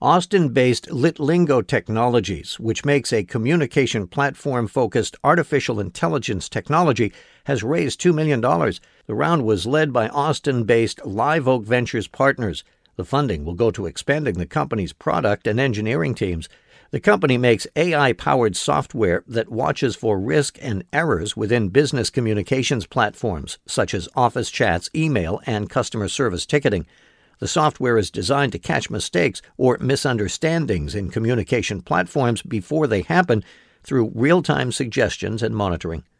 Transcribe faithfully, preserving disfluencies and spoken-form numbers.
Austin-based Litlingo Technologies, which makes a communication platform-focused artificial intelligence technology, has raised two million dollars. The round was led by Austin-based Live Oak Ventures partners. The funding will go to expanding the company's product and engineering teams. The company makes A I-powered software that watches for risk and errors within business communications platforms, such as office chats, email, and customer service ticketing. The software is designed to catch mistakes or misunderstandings in communication platforms before they happen through real-time suggestions and monitoring.